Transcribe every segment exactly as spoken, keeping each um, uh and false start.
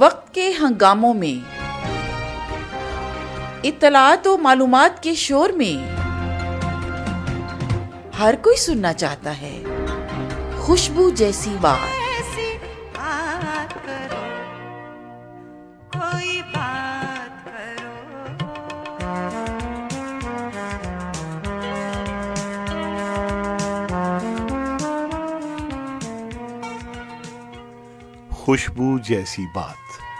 وقت کے ہنگاموں میں، اطلاعات و معلومات کے شور میں ہر کوئی سننا چاہتا ہے خوشبو جیسی بات۔ خوشبو جیسی بات۔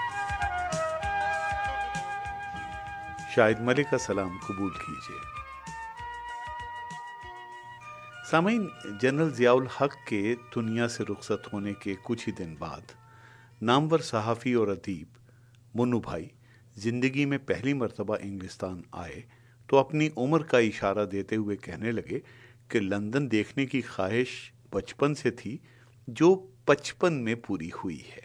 شاہد ملک کا سلام قبول کیجیے۔ سامعین، جنرل ضیاء الحق کے دنیا سے رخصت ہونے کے کچھ ہی دن بعد نامور صحافی اور ادیب منو بھائی زندگی میں پہلی مرتبہ انگلستان آئے تو اپنی عمر کا اشارہ دیتے ہوئے کہنے لگے کہ لندن دیکھنے کی خواہش بچپن سے تھی جو پچپن میں پوری ہوئی ہے۔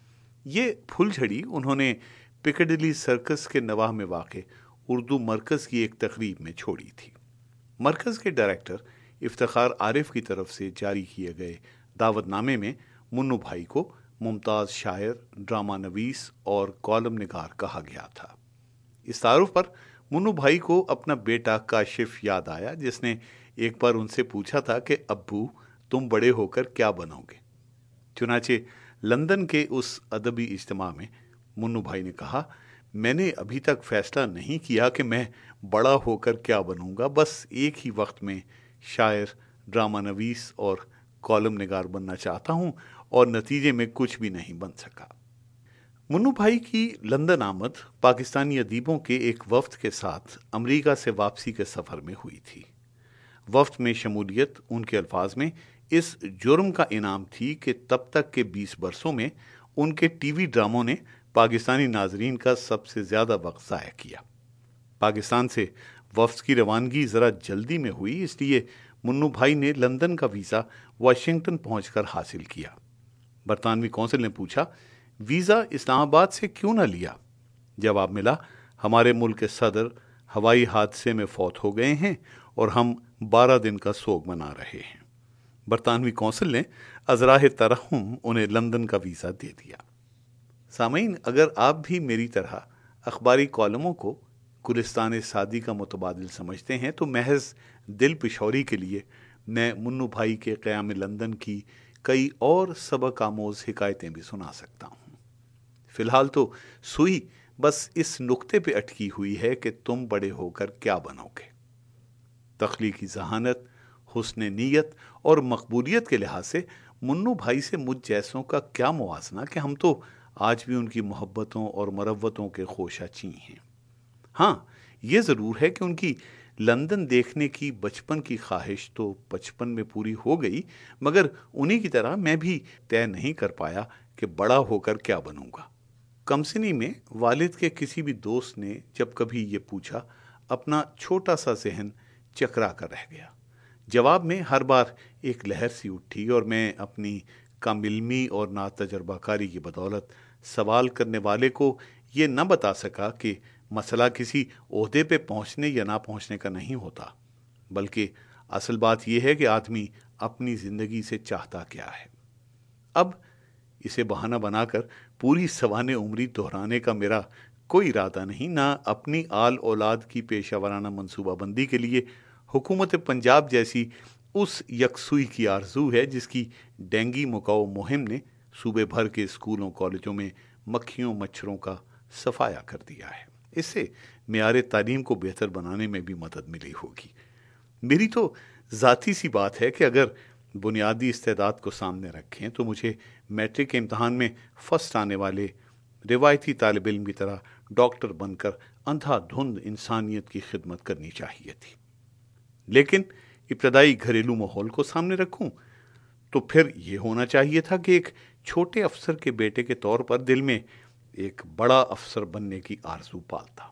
یہ پھول جھڑی انہوں نے پکڈلی سرکس کے نواح میں واقع اردو مرکز کی ایک تقریب میں چھوڑی تھی۔ مرکز کے ڈائریکٹر افتخار عارف کی طرف سے جاری کیے گئے دعوت نامے میں منو بھائی کو ممتاز شاعر، ڈرامہ نویس اور کالم نگار کہا گیا تھا۔ اس تعارف پر منو بھائی کو اپنا بیٹا کاشف یاد آیا، جس نے ایک بار ان سے پوچھا تھا کہ ابو تم بڑے ہو کر کیا بنو گے؟ چنانچہ لندن کے اس ادبی اجتماع میں منو بھائی نے کہا، میں نے ابھی تک فیصلہ نہیں کیا کہ میں بڑا ہو کر کیا بنوں گا، بس ایک ہی وقت میں شاعر، ڈرامہ نویس اور کالم نگار بننا چاہتا ہوں اور نتیجے میں کچھ بھی نہیں بن سکا۔ منو بھائی کی لندن آمد پاکستانی ادیبوں کے ایک وفد کے ساتھ امریکہ سے واپسی کے سفر میں ہوئی تھی۔ وفد میں شمولیت ان کے الفاظ میں اس جرم کا انعام تھی کہ تب تک کے بیس برسوں میں ان کے ٹی وی ڈراموں نے پاکستانی ناظرین کا سب سے زیادہ وقت ضائع کیا۔ پاکستان سے وفد کی روانگی ذرا جلدی میں ہوئی، اس لیے منو بھائی نے لندن کا ویزا واشنگٹن پہنچ کر حاصل کیا۔ برطانوی کونسل نے پوچھا، ویزا اسلام آباد سے کیوں نہ لیا؟ جواب ملا، ہمارے ملک کے صدر ہوائی حادثے میں فوت ہو گئے ہیں اور ہم بارہ دن کا سوگ منا رہے ہیں۔ برطانوی کونسل نے ازراہ ترحم انہیں لندن کا ویزا دے دیا۔ سامعین، اگر آپ بھی میری طرح اخباری کالموں کو گلستان سعدی کا متبادل سمجھتے ہیں تو محض دل پشوری کے لیے میں منو بھائی کے قیام لندن کی کئی اور سبق آموز حکایتیں بھی سنا سکتا ہوں۔ فی الحال تو سوئی بس اس نقطے پہ اٹکی ہوئی ہے کہ تم بڑے ہو کر کیا بنو گے۔ تخلیقی ذہانت، حسن نیت اور مقبولیت کے لحاظ سے منو بھائی سے مجھ جیسوں کا کیا موازنہ کہ ہم تو آج بھی ان کی محبتوں اور مروتوں کے خوشہ چیں ہیں۔ ہاں، یہ ضرور ہے کہ ان کی لندن دیکھنے کی بچپن کی خواہش تو بچپن میں پوری ہو گئی، مگر انہی کی طرح میں بھی طے نہیں کر پایا کہ بڑا ہو کر کیا بنوں گا۔ کمسنی میں والد کے کسی بھی دوست نے جب کبھی یہ پوچھا، اپنا چھوٹا سا ذہن چکرا کر رہ گیا۔ جواب میں ہر بار ایک لہر سی اٹھی اور میں اپنی کم علمی اور ناتجربہ کاری کی بدولت سوال کرنے والے کو یہ نہ بتا سکا کہ مسئلہ کسی عہدے پہ پہنچنے یا نہ پہنچنے کا نہیں ہوتا، بلکہ اصل بات یہ ہے کہ آدمی اپنی زندگی سے چاہتا کیا ہے۔ اب اسے بہانہ بنا کر پوری سوانح عمری دہرانے کا میرا کوئی ارادہ نہیں، نہ اپنی آل اولاد کی پیشہ ورانہ منصوبہ بندی کے لیے حکومت پنجاب جیسی اس یکسوئی کی آرزو ہے جس کی ڈینگی مکاؤ مہم نے صوبے بھر کے اسکولوں کالجوں میں مکھیوں مچھروں کا صفایا کر دیا ہے۔ اس سے معیار تعلیم کو بہتر بنانے میں بھی مدد ملی ہوگی۔ میری تو ذاتی سی بات ہے کہ اگر بنیادی استعداد کو سامنے رکھیں تو مجھے میٹرک کے امتحان میں فرسٹ آنے والے روایتی طالب علم کی طرح ڈاکٹر بن کر اندھا دھند انسانیت کی خدمت کرنی چاہیے تھی۔ لیکن ابتدائی گھریلو ماحول کو سامنے رکھوں تو پھر یہ ہونا چاہیے تھا کہ ایک چھوٹے افسر کے بیٹے کے طور پر دل میں ایک بڑا افسر بننے کی آرزو پالتا۔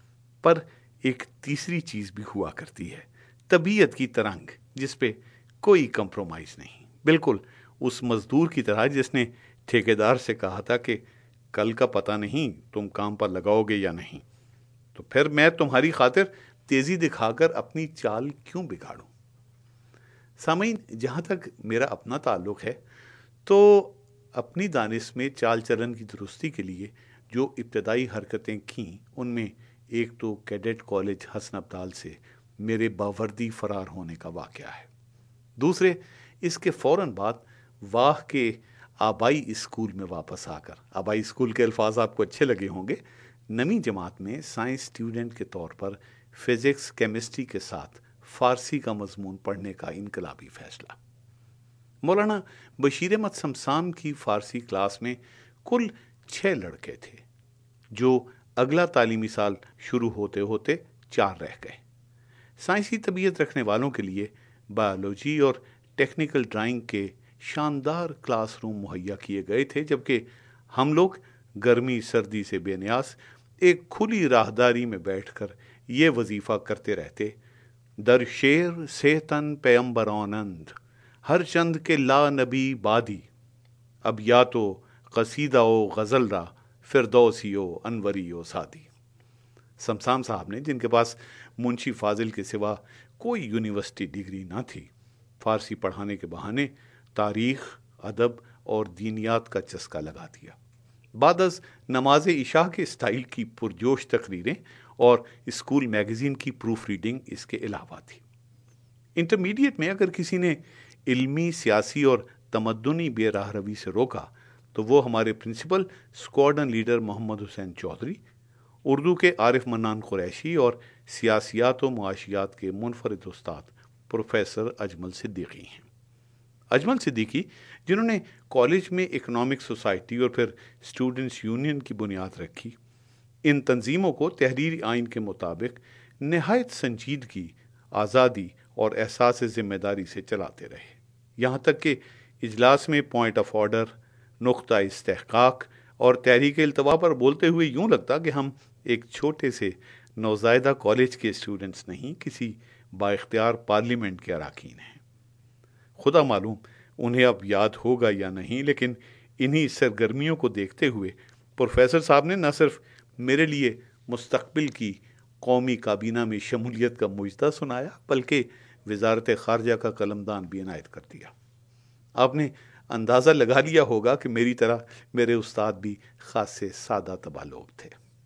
پر ایک تیسری چیز بھی ہوا کرتی ہے، طبیعت کی ترنگ جس پہ کوئی کمپرومائز نہیں، بالکل اس مزدور کی طرح جس نے ٹھیکیدار سے کہا تھا کہ کل کا پتہ نہیں تم کام پر لگاؤ گے یا نہیں، تو پھر میں تمہاری خاطر تیزی دکھا کر اپنی چال کیوں بگاڑوں؟ سامعین، جہاں تک میرا اپنا تعلق ہے تو اپنی دانش میں چال چلن کی درستی کے لیے جو ابتدائی حرکتیں کیں ان میں ایک تو کیڈٹ کالج حسن ابدال سے میرے باوردی فرار ہونے کا واقعہ ہے، دوسرے اس کے فوراً بعد واہ کے آبائی اسکول میں واپس آ کر، آبائی اسکول کے الفاظ آپ کو اچھے لگے ہوں گے، نویں جماعت میں سائنس اسٹوڈنٹ کے طور پر فزکس کیمسٹری کے ساتھ فارسی کا مضمون پڑھنے کا انقلابی فیصلہ۔ مولانا بشیر احمد سمسام کی فارسی کلاس میں کل چھ لڑکے تھے، جو اگلا تعلیمی سال شروع ہوتے ہوتے چار رہ گئے۔ سائنسی طبیعت رکھنے والوں کے لیے بایولوجی اور ٹیکنیکل ڈرائنگ کے شاندار کلاس روم مہیا کیے گئے تھے، جبکہ ہم لوگ گرمی سردی سے بے نیاز ایک کھلی راہداری میں بیٹھ کر یہ وظیفہ کرتے رہتے: در شیر سیتن پیمبرانند ہر چند کے لا نبی بادی، اب یا تو قصیدہ و غزل را فردوسی و انوری و سادی۔ سمسام صاحب نے، جن کے پاس منشی فاضل کے سوا کوئی یونیورسٹی ڈگری نہ تھی، فارسی پڑھانے کے بہانے تاریخ، ادب اور دینیات کا چسکا لگا دیا۔ بعد از نماز عشاء کے اسٹائل کی پرجوش تقریریں اور اسکول میگزین کی پروف ریڈنگ اس کے علاوہ تھی۔ انٹرمیڈیٹ میں اگر کسی نے علمی، سیاسی اور تمدنی بے راہ روی سے روکا تو وہ ہمارے principal squadron leader Muhammad Hussain Chaudhry, Urdu کے عارف منان قریشی اور سیاسیات و معاشیات کے منفرد استاد پروفیسر اجمل صدیقی ہیں۔ اجمل صدیقی، جنہوں نے کالج میں اکنامک سوسائٹی اور پھر اسٹوڈنٹس یونین کی بنیاد رکھی، ان تنظیموں کو تحریری آئین کے مطابق نہایت سنجیدگی، آزادی اور احساس ذمہ داری سے چلاتے رہے، یہاں تک کہ اجلاس میں پوائنٹ آف آرڈر، نقطہ استحقاق اور تحریک التوا پر بولتے ہوئے یوں لگتا کہ ہم ایک چھوٹے سے نوزائیدہ کالج کے اسٹوڈنٹس نہیں، کسی با اختیار پارلیمنٹ کے اراکین ہیں۔ خدا معلوم انہیں اب یاد ہوگا یا نہیں، لیکن انہی سرگرمیوں کو دیکھتے ہوئے پروفیسر صاحب نے نہ صرف میرے لیے مستقبل کی قومی کابینہ میں شمولیت کا مجدہ سنایا، بلکہ وزارت خارجہ کا قلمدان بھی عنایت کر دیا۔ آپ نے اندازہ لگا لیا ہوگا کہ میری طرح میرے استاد بھی خاصے سادہ طبع لوگ تھے۔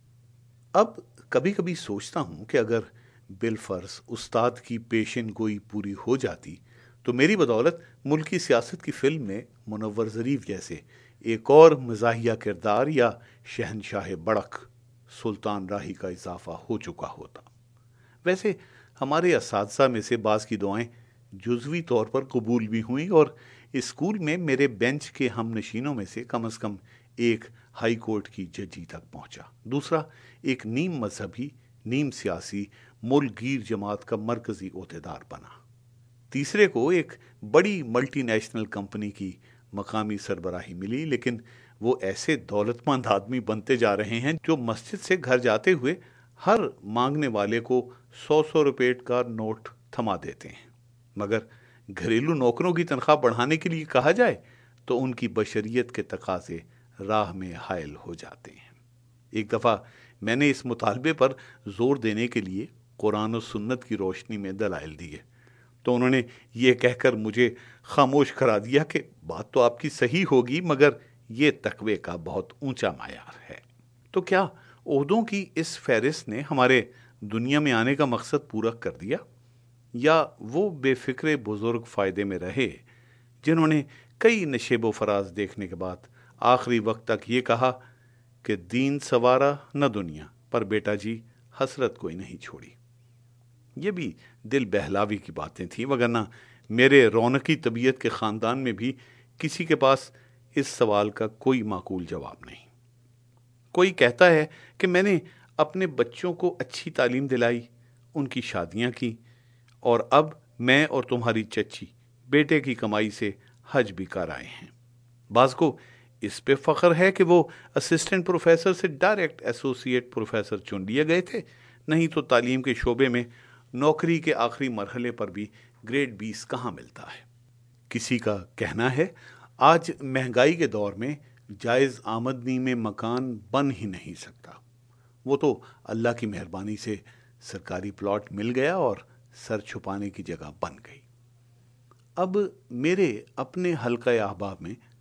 اب کبھی کبھی سوچتا ہوں کہ اگر بالفرض استاد کی پیشن گوئی پوری ہو جاتی تو میری بدولت ملکی سیاست کی فلم میں منور ظریف جیسے ایک اور مزاحیہ کردار یا شہنشاہ بڑک سلطان راہی کا اضافہ ہو چکا ہوتا۔ ویسے ہمارے اساتذہ میں سے بعض کی دعائیں جزوی طور پر قبول بھی ہوئیں، اور اسکول میں میرے بینچ کے ہم نشینوں میں سے کم از کم ایک ہائی کورٹ کی ججی تک پہنچا، دوسرا ایک نیم مذہبی، نیم سیاسی ملک گیر جماعت کا مرکزی عہدیدار بنا، تیسرے کو ایک بڑی ملٹی نیشنل کمپنی کی مقامی سربراہی ملی، لیکن وہ ایسے دولت مند آدمی بنتے جا رہے ہیں جو مسجد سے گھر جاتے ہوئے ہر مانگنے والے کو سو سو روپے کا نوٹ تھما دیتے ہیں، مگر گھریلو نوکروں کی تنخواہ بڑھانے کے لیے کہا جائے تو ان کی بشریت کے تقاضے راہ میں حائل ہو جاتے ہیں۔ ایک دفعہ میں نے اس مطالبے پر زور دینے کے لیے قرآن و سنت کی روشنی میں دلائل دیے تو انہوں نے یہ کہہ کر مجھے خاموش کرا دیا کہ بات تو آپ کی صحیح ہوگی، مگر یہ تقوی کا بہت اونچا معیار ہے۔ تو کیا عہدوں کی اس فہرست نے ہمارے دنیا میں آنے کا مقصد پورا کر دیا، یا وہ بے فکر بزرگ فائدے میں رہے جنہوں نے کئی نشیب و فراز دیکھنے کے بعد آخری وقت تک یہ کہا کہ دین سوارا نہ دنیا، پر بیٹا جی حسرت کوئی نہیں چھوڑی؟ یہ بھی دل بہلاوی کی باتیں تھیں، وگرنہ میرے رونقی طبیعت کے خاندان میں بھی کسی کے پاس اس سوال کا کوئی معقول جواب نہیں۔ کوئی کہتا ہے کہ میں نے اپنے بچوں کو اچھی تعلیم دلائی، ان کی شادیاں کی، اور اب میں اور تمہاری چچی بیٹے کی کمائی سے حج بھی کر آئے ہیں۔ بعض کو اس پہ فخر ہے کہ وہ اسسٹنٹ پروفیسر سے ڈائریکٹ ایسوسیٹ پروفیسر چن لیے گئے تھے، نہیں تو تعلیم کے شعبے میں نوکری کے آخری مرحلے پر بھی گریڈ بیس کہاں ملتا ہے۔ کسی کا کہنا ہے آج مہنگائی کے دور میں جائز آمدنی میں مکان بن ہی نہیں سکتا، وہ تو اللہ کی مہربانی سے سرکاری پلاٹ مل گیا اور سر چھپانے کی جگہ بن گئی۔ اب میرے اپنے حلقہ احباب میں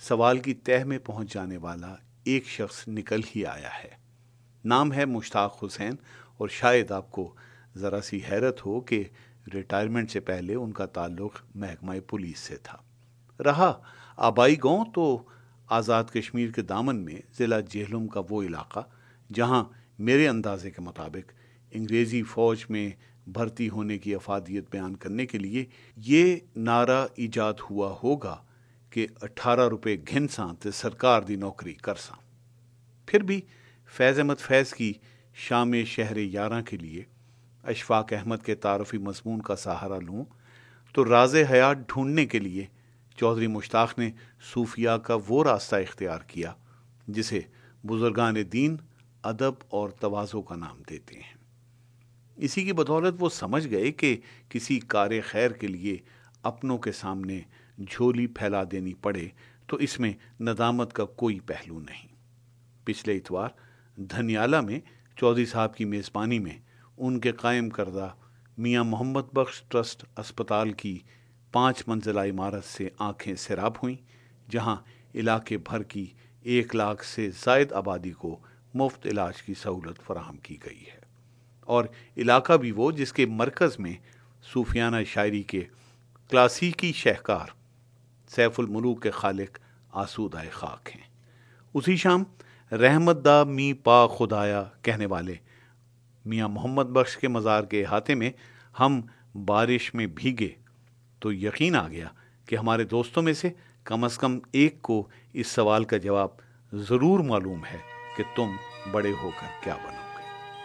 سوال کی تہ میں پہنچ جانے والا ایک شخص نکل ہی آیا ہے۔ نام ہے مشتاق حسین، اور شاید آپ کو ذرا سی حیرت ہو کہ ریٹائرمنٹ سے پہلے ان کا تعلق محکمہ پولیس سے تھا۔ رہا آبائی گاؤں تو آزاد کشمیر کے دامن میں ضلع جہلم کا وہ علاقہ جہاں میرے اندازے کے مطابق انگریزی فوج میں بھرتی ہونے کی افادیت بیان کرنے کے لیے یہ نعرہ ایجاد ہوا ہوگا کہ اٹھارہ روپے گھنساں تے سرکار دی نوکری کرساں۔ پھر بھی فیض احمد فیض کی شام شہر یاراں کے لیے اشفاق احمد کے تعارفی مضمون کا سہارا لوں تو راز حیات ڈھونڈنے کے لیے چودھری مشتاق نے صوفیاء کا وہ راستہ اختیار کیا جسے بزرگان دین ادب اور تواضع کا نام دیتے ہیں۔ اسی کی بدولت وہ سمجھ گئے کہ کسی کار خیر کے لیے اپنوں کے سامنے جھولی پھیلا دینی پڑے تو اس میں ندامت کا کوئی پہلو نہیں۔ پچھلے اتوار دھنیالہ میں چودھری صاحب کی میزبانی میں ان کے قائم کردہ میاں محمد بخش ٹرسٹ اسپتال کی پانچ منزلہ عمارت سے آنکھیں سیراب ہوئیں، جہاں علاقے بھر کی ایک لاکھ سے زائد آبادی کو مفت علاج کی سہولت فراہم کی گئی ہے، اور علاقہ بھی وہ جس کے مرکز میں صوفیانہ شاعری کے کلاسیکی شہکار سیف الملوک کے خالق آسودہ خاک ہیں۔ اسی شام رحمت دا می پا خدایا کہنے والے میاں محمد بخش کے مزار کے احاطے میں ہم بارش میں بھیگے تو یقین آ گیا کہ ہمارے دوستوں میں سے کم از کم ایک کو اس سوال کا جواب ضرور معلوم ہے کہ تم بڑے ہو کر کیا بنو گے۔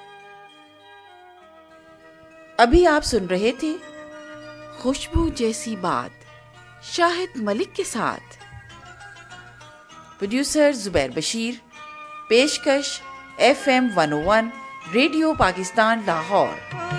ابھی آپ سن رہے تھے خوشبو جیسی بات شاہد ملک کے ساتھ، پروڈیوسر زبیر بشیر، پیشکش F M one O one radio Pakistan Lahore.